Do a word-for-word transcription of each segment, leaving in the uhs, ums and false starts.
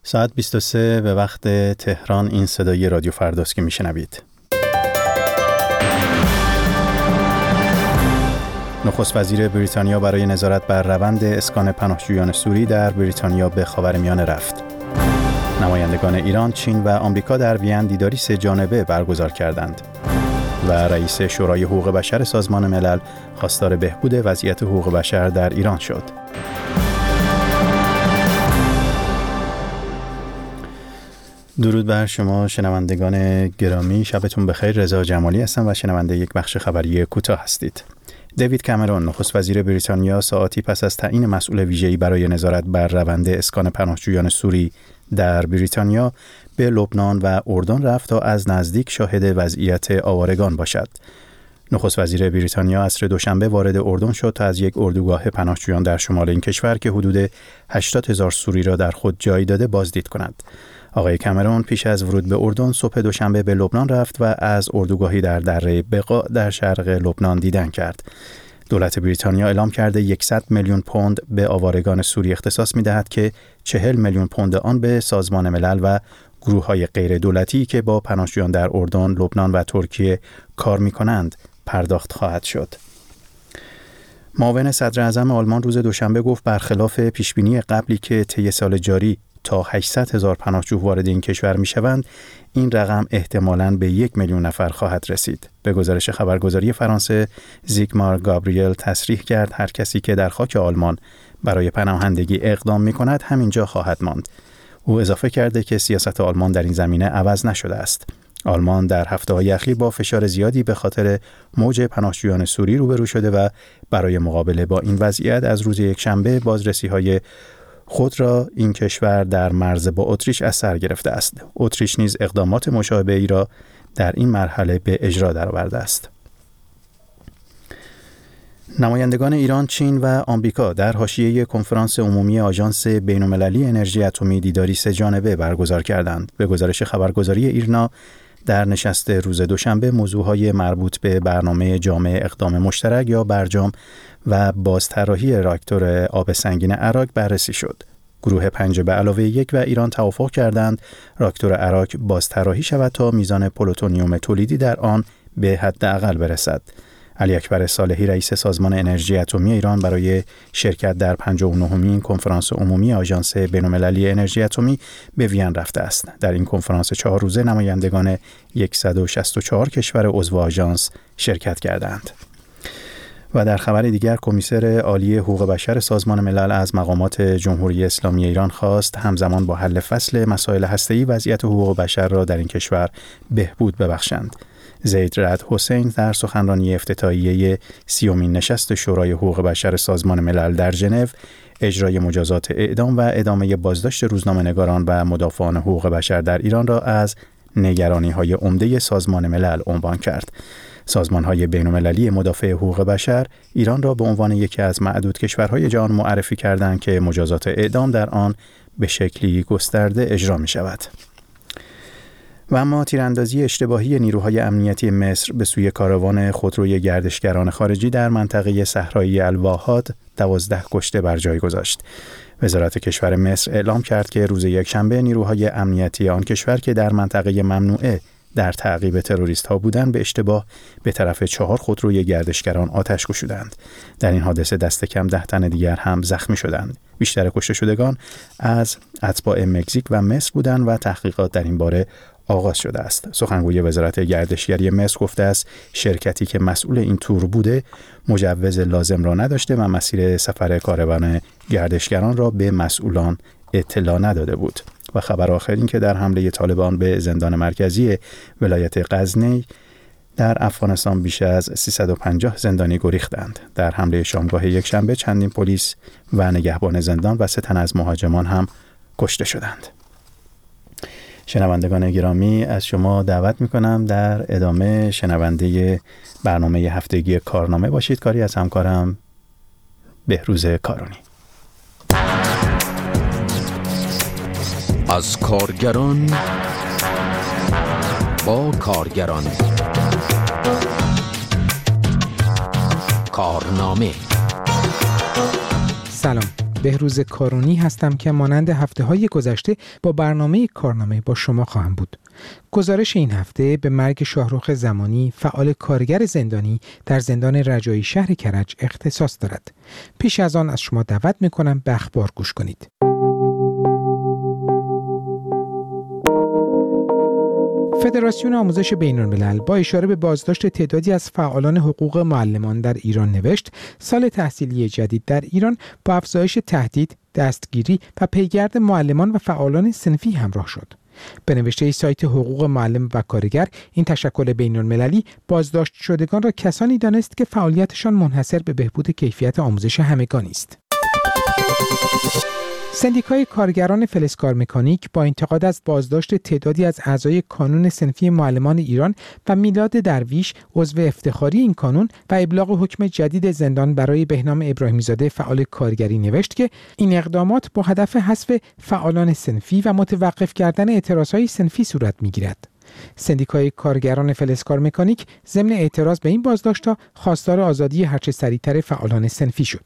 ساعت بیست و سه به وقت تهران. این صدای رادیو فرداست که میشنوید. نخست وزیر بریتانیا برای نظارت بر روند اسکان پناهجویان سوری در بریتانیا به خاورمیانه رفت. نمایندگان ایران، چین و آمریکا در وین دیداری سه جانبه برگزار کردند. و رئیس شورای حقوق بشر سازمان ملل خواستار بهبود وضعیت حقوق بشر در ایران شد. درود بر شما شنوندگان گرامی، شبتون بخیر. رضا جمالی هستم و شنونده یک بخش خبری کوتاه هستید. دیوید کامرون، نخست وزیر بریتانیا، ساعاتی پس از تعیین مسئول ویژه‌ای برای نظارت بر روند اسکان پناهجویان سوری در بریتانیا به لبنان و اردن رفت تا از نزدیک شاهد وضعیت آوارگان باشد. نخست وزیر بریتانیا عصر دوشنبه وارد اردن شد تا از یک اردوگاه پناهجویان در شمال این کشور که حدود هشتاد هزار سوری را در خود جای داده بازدید کند. آقای کامرون پیش از ورود به اردن صبح دوشنبه به لبنان رفت و از اردوگاهی در دره بقا در شرق لبنان دیدن کرد. دولت بریتانیا اعلام کرده صد میلیون پوند به آوارگان سوری اختصاص می‌دهد که چهل میلیون پوند آن به سازمان ملل و گروه‌های غیر دولتی که با پناهجویان در اردن، لبنان و ترکیه کار می‌کنند پرداخت خواهد شد. معاون صدر اعظم آلمان روز دوشنبه گفت برخلاف پیشبینی قبلی که طی سال جاری تا هشتصد هزار پناهجو وارد این کشور می‌شوند، این رقم احتمالاً به یک میلیون نفر خواهد رسید. به گزارش خبرگزاری فرانسه، زیگمار گابریل تصریح کرد هر کسی که در خاک آلمان برای پناهندگی اقدام می‌کند همینجا خواهد ماند. او اضافه کرده که سیاست آلمان در این زمینه عوض نشده است. آلمان در هفته‌های اخیر با فشار زیادی به خاطر موج پناهجویان سوری روبرو شده و برای مقابله با این وضعیت از روز یکشنبه بازرسی‌های خود را این کشور در مرز با اتریش از سر گرفته است. اتریش نیز اقدامات مشابهی را در این مرحله به اجرا درآورده است. نمایندگان ایران، چین و آمریکا در حاشیه کنفرانس عمومی آژانس بین‌المللی انرژی اتمی دیداری سه جانبه برگزار کردند. به گزارش خبرگزاری ایرنا، در نشست روز دوشنبه موضوعهای مربوط به برنامه جامع اقدام مشترک یا برجام و بازطراحی راکتور آب سنگین اراک بررسی شد. گروه پنج به علاوه یک و ایران توافق کردند راکتور اراک بازطراحی شود تا میزان پلوتونیوم تولیدی در آن به حداقل برسد. علی اکبر صالحی، رئیس سازمان انرژی اتمی ایران، برای شرکت در پنجاه و نهمین کنفرانس عمومی آژانس بین‌المللی انرژی اتمی به وین رفته است. در این کنفرانس چهار روزه نمایندگان صد و شصت و چهار کشور عضو آژانس شرکت کردند. و در خبر دیگر، کمیسر عالی حقوق بشر سازمان ملل از مقامات جمهوری اسلامی ایران خواست همزمان با حل فصل مسائل هسته‌ای وضعیت حقوق بشر را در این کشور بهبود ببخشند. زید رعد حسین در سخنرانی افتتاحیه سیومین نشست شورای حقوق بشر سازمان ملل در ژنو، اجرای مجازات اعدام و ادامه بازداشت روزنامه‌نگاران و مدافعان حقوق بشر در ایران را از نگرانی‌های عمده سازمان ملل عنوان کرد. سازمان‌های بین‌المللی مدافع حقوق بشر ایران را به عنوان یکی از معدود کشورهای جهان معرفی کردند که مجازات اعدام در آن به شکلی گسترده اجرا می‌شود. و اما تیراندازی اشتباهی نیروهای امنیتی مصر به سوی کاروان خودروی گردشگران خارجی در منطقه صحرایی الواحات دوازده کشته بر جای گذاشت. وزارت کشور مصر اعلام کرد که روز یکشنبه نیروهای امنیتی آن کشور که در منطقه ممنوعه در تعقیب تروریست ها بودند به اشتباه به طرف چهار خودروی گردشگران آتش گشودند. در این حادثه دست کم ده تن دیگر هم زخمی شدند. بیشتر کشته شدگان از اتباع مکزیک و مصر بودند و تحقیقات در این باره آغاز شده است. سخنگوی وزارت گردشگری مصر گفته است شرکتی که مسئول این تور بوده مجوز لازم را نداشته و مسیر سفر کاروان گردشگران را به مسئولان اطلاع نداده بود. و خبر آخر این که در حمله طالبان به زندان مرکزی ولایت غزنی در افغانستان بیش از سیصد و پنجاه زندانی گریختند. در حمله شامگاه یکشنبه چندین پلیس و نگهبان زندان و سه تن از مهاجمان هم کشته شدند. شنوندگان گرامی، از شما دعوت میکنم در ادامه شنونده برنامه هفتگی کارنامه باشید. کاری از همکارم بهروز کارونی. از کارگران با کارگران، کارنامه. سلام، بهروز کارونی هستم که مانند هفته‌های گذشته با برنامه کارنامه با شما خواهم بود. گزارش این هفته به مرگ شاهرخ زمانی، فعال کارگر زندانی در زندان رجایی شهر کرج اختصاص دارد. پیش از آن از شما دعوت می‌کنم به اخبار گوش کنید. فدراسیون آموزش بین‌الملل با اشاره به بازداشت تعدادی از فعالان حقوق معلمان در ایران نوشت سال تحصیلی جدید در ایران با افزایش تهدید، دستگیری و پیگرد معلمان و فعالان صنفی همراه شد. به نوشته سایت حقوق معلم و کارگر، این تشکل بین‌المللی بازداشت شدگان را کسانی دانست که فعالیتشان منحصر به بهبود کیفیت آموزش همگانی است. سندیکای کارگران فلزکار مکانیک با انتقاد از بازداشت تعدادی از اعضای کانون صنفی معلمان ایران و میلاد درویش عضو افتخاری این کانون و ابلاغ حکم جدید زندان برای بهنام ابراهیمی‌زاده فعال کارگری نوشت که این اقدامات با هدف حذف فعالان صنفی و متوقف کردن اعتراضهای صنفی صورت می‌گیرد. سندیکای کارگران فلزکار مکانیک ضمن اعتراض به این بازداشت‌ها خواستار آزادی هرچه سریعتر فعالان صنفی شد.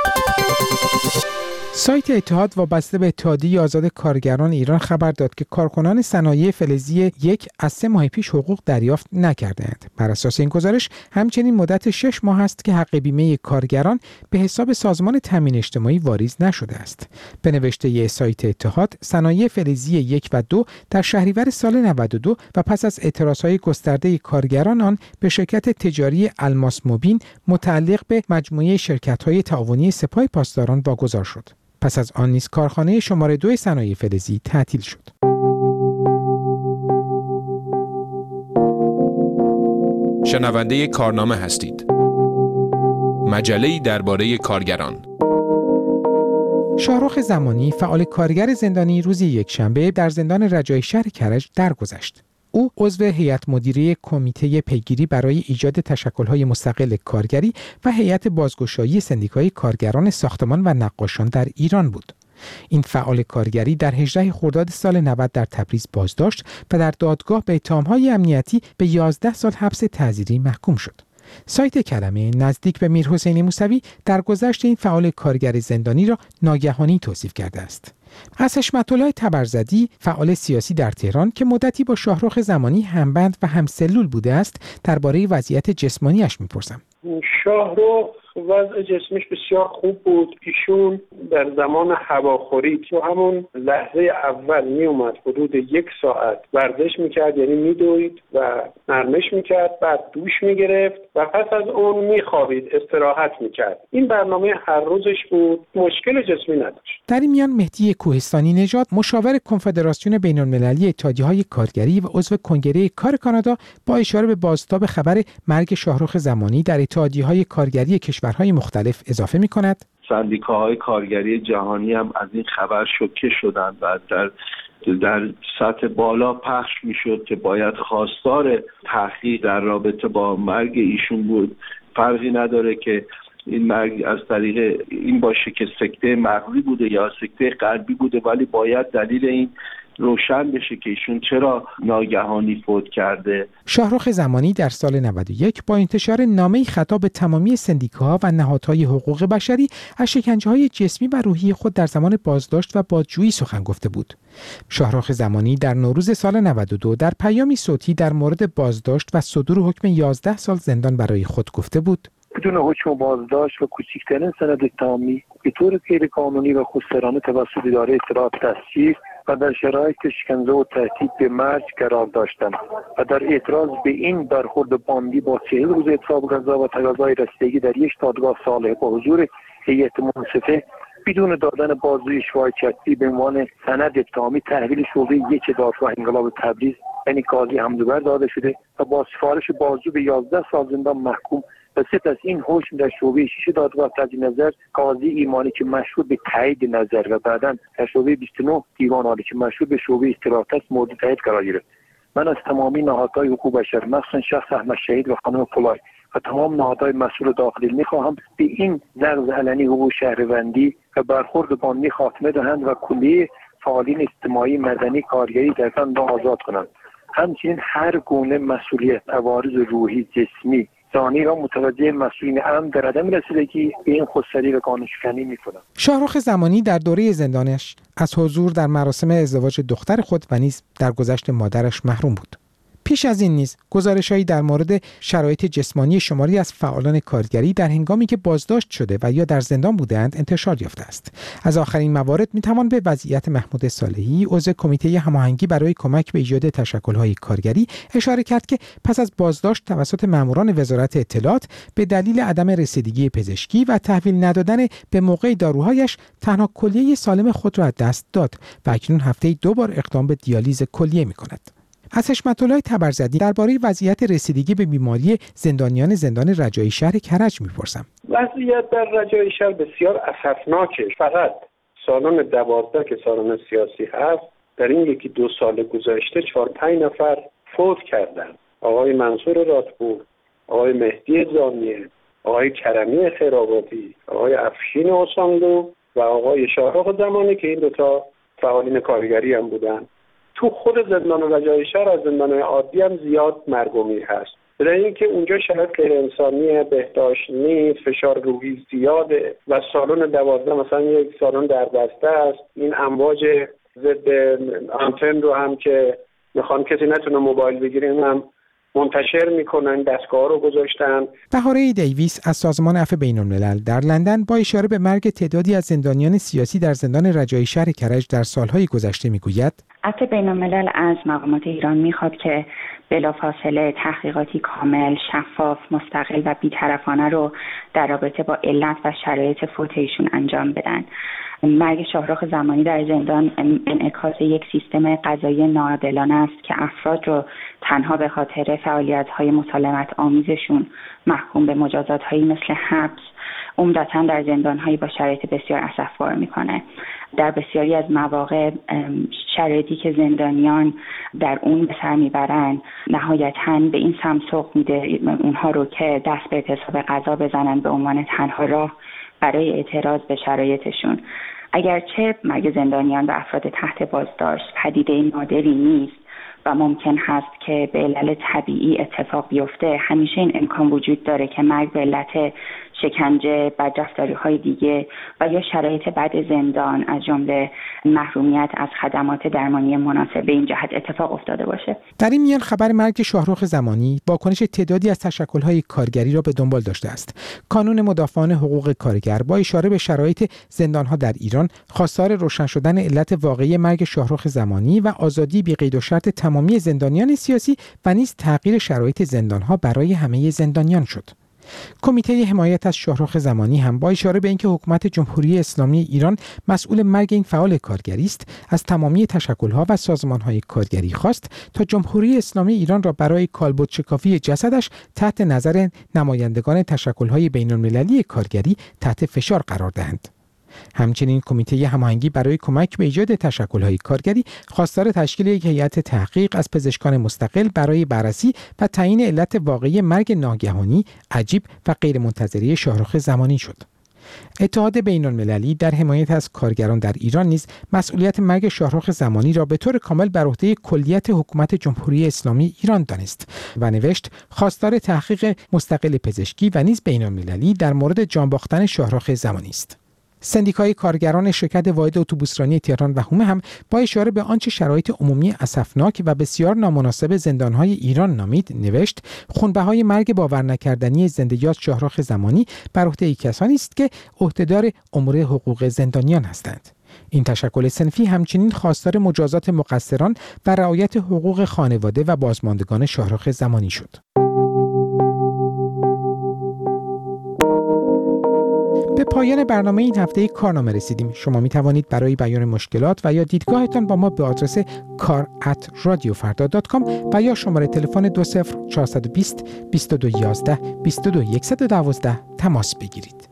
سایت اتحاد وابسته به اتحادیه آزاد کارگران ایران خبر داد که کارکنان صنایع فلزی یک از سه ماه پیش حقوق دریافت نکردند. بر اساس این گزارش همچنین مدت شش ماه است که حق بیمه کارگران به حساب سازمان تامین اجتماعی واریز نشده است. به نوشته سایت اتحاد، صنایع فلزی یک و دو در شهریور سال نود و دو و پس از اعتراضهای گسترده کارگران آن به شرکت تجاری الماس موبین متعلق به مجموعه شرکت‌های تعاونی سپاه پاسداران واگذار شد. پس از آن نیز کارخانه شماره دو صنایع فلزی تعطیل شد. شنونده کارنامه هستید. مجله‌ای درباره کارگران. شاهرخ زمانی، فعال کارگر زندانی، روز یکشنبه در زندان رجایی شهر کرج درگذشت. او عضو هیئت مدیره کمیته پیگیری برای ایجاد تشکل‌های مستقل کارگری و هیئت بازگشایی سندیکای کارگران ساختمان و نقاشان در ایران بود. این فعال کارگری در هجدهم خرداد سال نود در تبریز بازداشت و در دادگاه به اتهام‌های امنیتی به یازده سال حبس تعزیری محکوم شد. سایت کلمه نزدیک به میرحسین موسوی درگذشت این فعال کارگر زندانی را ناگهانی توصیف کرده است. از حشمت‌الله تبرزدی، فعال سیاسی در تهران که مدتی با شاهرخ زمانی همبند و همسلول بوده است، درباره وضعیت جسمانیش می‌پرسم. شاهرخ وضع جسمش بسیار خوب بود. ایشون در زمان هواخوری تو همون لحظه اول می اومد حدود یک ساعت ورزش میکرد، یعنی میدوید و نرمش میکرد، بعد دوش میگرفت و پس از اون میخوابید، استراحت میکرد. این برنامه هر روزش بود، مشکل جسمی نداشت. در این میان مهدی کوهستانی نژاد، مشاور کنفدراسیون بین‌المللی اتحادیه‌های کارگری و عضو کنگره کار کانادا، با اشاره به بازتاب خبر مرگ شاهرخ زمانی در اتحادیه‌های کارگری کشورهای مختلف اضافه می‌کند: سندیکاهای کارگری جهانی هم از این خبر شوکه شدند و در در سطح بالا پخش میشد که باید خواستار تحقیق در رابطه با مرگ ایشون بود. فرقی نداره که این مرگ از طریق این باشه که سکته مغزی بوده یا سکته قلبی بوده، ولی باید دلیل این روشن بشه که ایشون چرا ناگهانی فوت کرده. شاهرخ زمانی در سال نود و یک با انتشار نامه‌ای خطاب به تمامی سندیکاها و نهادهای حقوق بشری از شکنجه‌های جسمی و روحی خود در زمان بازداشت و بازجویی سخن گفته بود. شاهرخ زمانی در نوروز سال نود و دو در پیامی صوتی در مورد بازداشت و صدور حکم یازده سال زندان برای خود گفته بود: بدون حکم بازداشت و کوچکترین سند اتهامی به طور غیرقانونی و خودسرانه توسط اداره اطلاعات دستگیر و در شرایط شکنجه و تهدید به مرگ قرار داشتم و در اعتراض به این برخورد باندی با چهل روز اعتصاب غذا و تقاضای رسیدگی در یک دادگاه صالح با حضور هیئت منصفه بدون دادن بازجویی شواهد شخصی به عنوان سند اتهامی تحویل شعبه یک دادگاه انقلاب تبریز یعنی قاضی حمدوبر داده شده و با سفارش بازجو به یازده سال زندان محکوم و سپس از این حکم در شعبه شش دادگاه تجدید نظر قاضی ایمانی که مشهور به تایید نظر و بعداً در شعبه بیست و نه دیوان عالی که مشهور به شعبه استراحت است مورد تایید قرار گرفت. من از تمامی نهادهای حقوق بشر، مخصوصا شخص احمد شهید و خانم فولای و تمام نهادهای مسئول داخلی می‌خواهم به این نقض علنی حقوق شهروندی و برخورد باندی خاتمه دهند و کلیه فعالین اجتماعی، مدنی، کارگری در آن را آزاد کنند. همچنین هر گونه مسئولیت، عوارض روحی، جسمی زمانی ایران متوجه مسئولین امن در عدم رسیدگی به این خودسری و قانون‌شکنی می‌کنند. شاهرخ زمانی در دوره زندانش از حضور در مراسم ازدواج دختر خود و نیز در گذشت مادرش محروم بود. پیش از این نیز گزارش‌هایی در مورد شرایط جسمانی شماری از فعالان کارگری در هنگامی که بازداشت شده و یا در زندان بودند انتشار یافته است. از آخرین موارد می‌توان به وضعیت محمود صالحی، عضو کمیته هماهنگی برای کمک به ایجاد تشکل‌های کارگری اشاره کرد که پس از بازداشت توسط ماموران وزارت اطلاعات به دلیل عدم رسیدگی پزشکی و تحویل ندادن به موقع داروهایش تنها کلیه سالم خود را از دست داد و اکنون هفته‌ای دو بار اقدام به دیالیز کلیه می‌کند. از حشمت الله تبرزدی درباره وضعیت رسیدگی به بیماری زندانیان زندان رجایی شهر کرج می‌پرسم. وضعیت در رجایی شهر بسیار اسفناکه. فقط سالن دوازده که سالن سیاسی هست در این یکی دو سال گذشته چهار پنج نفر فوت کردند. آقای منصور راتپور، آقای مهدی زامیه، آقای کرمی خیرآبادی، آقای افشین اوسانلو و آقای شاهرخ زمانی که این دوتا فعالین کارگری هم بودن. تو خود زندان رجایی شهر از زندان‌های عادی هم زیاد مرگ و میر هست. به دلیل اینکه اونجا شرایط غیر انسانیه، بهداشت نیست، فشار روحی زیاده و سالن دوازده مثلا یک سالن در بسته است. این امواج ضد آنتن رو هم که میخوان کسی نتونه موبایل بگیره هم منتشر میکنن، دستگاه رو گذاشتن. بهاره دیویس از سازمان عفو بین‌الملل در لندن با اشاره به مرگ تعدادی از زندانیان سیاسی در زندان رجایی شهر کرج در سالهای گذشته میگوید عفو بین‌الملل از مقامات ایران میخواد که بلافاصله تحقیقاتی کامل، شفاف، مستقل و بی‌طرفانه رو در رابطه با علت و شرایط فوت ایشون انجام بدن. مرگ شاهرخ زمانی در زندان انعکاس یک سیستم قضایی ناعادلانه است که افراد رو تنها به خاطر فعالیت‌های مسالمت آمیزشون محکوم به مجازات‌هایی مثل حبس، عمدتاً در زندان‌هایی با شرایط بسیار اسفبار می‌کنه. در بسیاری از مواقع شرایطی که زندانیان در اون به سر میبرن نهایتاً به این سمت سوق میده اونها رو که دست به اعتصاب قضا بزنن به عنوان تنها راه برای اعتراض به شرایطشون. اگرچه مرگ زندانیان و افراد تحت بازداشت پدیده نادری نیست و ممکن هست که به علل طبیعی اتفاق بیفته، همیشه این امکان وجود داره که مرگ به علت شکنجه، بدرفتاری‌های دیگه و یا شرایط بد زندان از جمله محرومیت از خدمات درمانی مناسب به این جهت اتفاق افتاده باشه. در این میان خبر مرگ شاهرخ زمانی واکنش تعدادی از تشکل‌های کارگری را به دنبال داشته است. کانون مدافعان حقوق کارگر با اشاره به شرایط زندان‌ها در ایران خواستار روشن شدن علت واقعی مرگ شاهرخ زمانی و آزادی بی قید و شرط تمامی زندانیان سیاسی و نیز تغییر شرایط زندان‌ها برای همه زندانیان شد. کمیته حمایت از شاهرخ زمانی هم با اشاره به اینکه حکومت جمهوری اسلامی ایران مسئول مرگ این فعال کارگری است، از تمامی تشکل‌ها و سازمان‌های کارگری خواست تا جمهوری اسلامی ایران را برای کالبد شکافی جسدش تحت نظر نمایندگان تشکل‌های بین‌المللی کارگری تحت فشار قرار دهند. همچنین کمیته هماهنگی برای کمک به ایجاد تشکل‌های کارگری خواستار تشکیل یک هیئت تحقیق از پزشکان مستقل برای بررسی و تعیین علت واقعی مرگ ناگهانی، عجیب و غیرمنتظره شاهرخ زمانی شد. اتحاد بین‌المللی در حمایت از کارگران در ایران نیز مسئولیت مرگ شاهرخ زمانی را به طور کامل بر عهده کلیت حکومت جمهوری اسلامی ایران دانست و نوشت خواستار تحقیق مستقل پزشکی و نیز بین‌المللی در مورد جان باختن شاهرخ زمانی است. سندیکای کارگران شرکت واحد اتوبوسرانی تهران و هومه هم با اشاره به آنچه شرایط عمومی اسفناک و بسیار نامناسب زندان‌های ایران نامید نوشت خونبهای مرگ باور نکردنی زنده‌یاد شاهرخ زمانی بر عهده کسانی است که عهدهدار امور حقوق زندانیان هستند. این تشکل صنفی همچنین خواستار مجازات مقصران و رعایت حقوق خانواده و بازماندگان شاهرخ زمانی شد. به پایان برنامه این هفته کارنامه رسیدیم. شما می توانید برای بیان مشکلات و یا دیدگاهتان با ما به آدرس کار ات رادیو فردا دات کام و یا شماره تلفن دو صفر چهار دو صفر بیست بیست و دو یازده بیست و دو صد و دوازده تماس بگیرید.